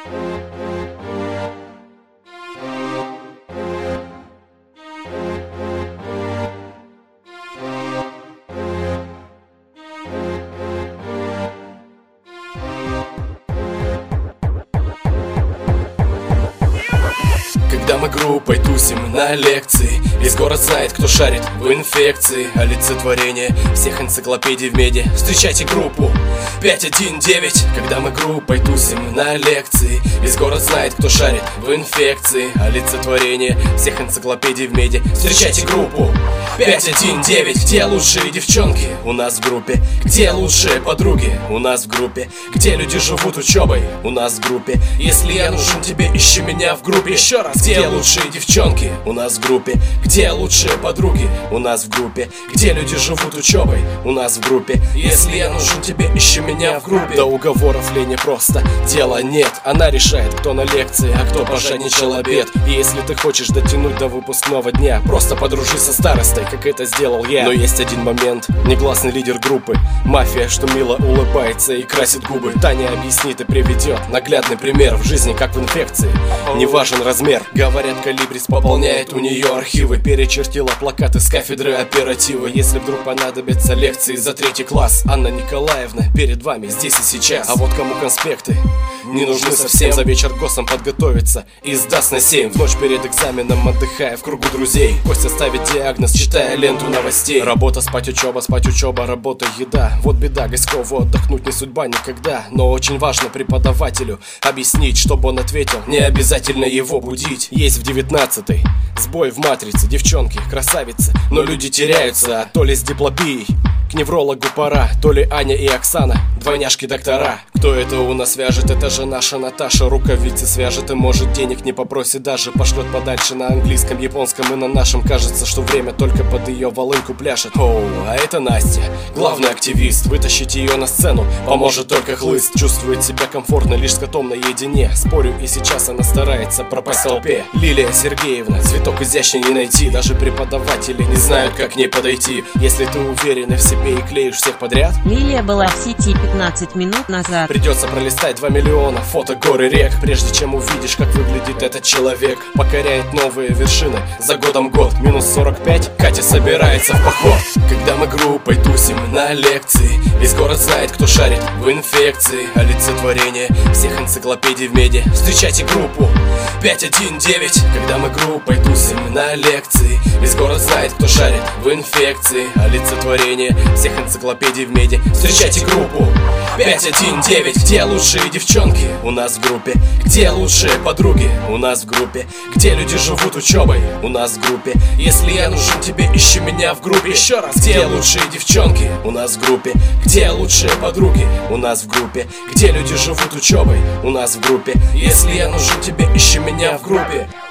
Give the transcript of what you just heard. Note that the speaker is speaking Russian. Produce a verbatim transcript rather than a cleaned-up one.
Когда мы группой тусим на лекции, весь город знает, кто шарит в инфекции. Олицетворение всех энциклопедий в меди. Встречайте группу пять один девять. Когда мы группой тусим на лекции, весь город знает, кто шарит в инфекции. Олицетворение всех энциклопедий в меди. Встречайте группу пять один девять. Где лучшие девчонки? У нас в группе. Где лучшие подруги? У нас в группе. Где люди живут учебой? У нас в группе. Если я нужен тебе, ищи меня в группе. Еще раз. Где лучшие девчонки? У нас в группе. Где лучшие подруги? У нас в группе. Где люди живут учебой? У нас в группе. Если я нужен тебе, ищи меня в группе. До уговоров Лене просто дела нет. Она решает, кто на лекции, а кто пожадничал обед. И если ты хочешь дотянуть до выпускного дня, просто подружись со старостой, как это сделал я. Но есть один момент. Негласный лидер группы. Мафия, что мило улыбается и красит губы. Таня объяснит и приведет наглядный пример в жизни, как в инфекции. Не важен размер. Говорят, Колибрис пополняет у нее архивы. Перечертила плакаты с кафедры оперативы. Если вдруг понадобятся лекции за третий класс, Анна Николаевна перед вами здесь и сейчас. А вот кому конспекты не нужны совсем, за вечер госом подготовиться и сдаст на семь. В ночь перед экзаменом, отдыхая в кругу друзей, Костя ставит диагноз, читая ленту новостей. Работа, спать, учеба, спать, учеба, работа, еда. Вот беда, Гаськову отдохнуть не судьба никогда. Но очень важно преподавателю объяснить, чтобы он ответил, не обязательно его будить. Есть в девятнадцатой сбой в матрице. Девчонки, красавицы, но люди теряются. То ли с диплопией к неврологу пора, то ли Аня и Оксана, двойняшки доктора. Кто это у нас вяжет? Это же наша Наташа. Рукавицы свяжет и, может, денег не попросит даже. Пошлет подальше на английском, японском и на нашем. Кажется, что время только под ее волынку пляшет. Оу, а это Настя, главный активист. Вытащить ее на сцену поможет только хлыст. Чувствует себя комфортно лишь с котом наедине. Спорю, и сейчас она старается пропасть в толпе. Лилия Сергеевна, цветок изящнее не найти. Даже преподаватели не знают, как к ней подойти. Если ты уверена в себе и клеишь всех подряд. Лилия была в сети пятнадцать минут назад. Придется пролистать два миллиона фото гор и рек, прежде чем увидишь, как выглядит этот человек. Покоряет новые вершины, за годом год. Минус сорок пять, Катя собирается в поход. Когда мы группой тусим на лекции, весь город знает, кто шарит в инфекции. Олицетворение всех энциклопедий в меди. Встречайте группу пять один девять. Когда мы группой тусим на лекции, весь город знает, кто шарит в инфекции. Олицетворение всех энциклопедий в меди. Встречайте группу пять один девять. Где лучшие девчонки? У нас в группе. Где лучшие подруги? У нас в группе. Где люди живут учебой? У нас в группе. Если я нужен тебе, ищи меня в группе. Еще раз. Где лучшие девчонки? У нас в группе. Где лучшие подруги? У нас в группе. Где люди живут учебой? У нас в группе. Если я нужен тебе, ищи меня в группе.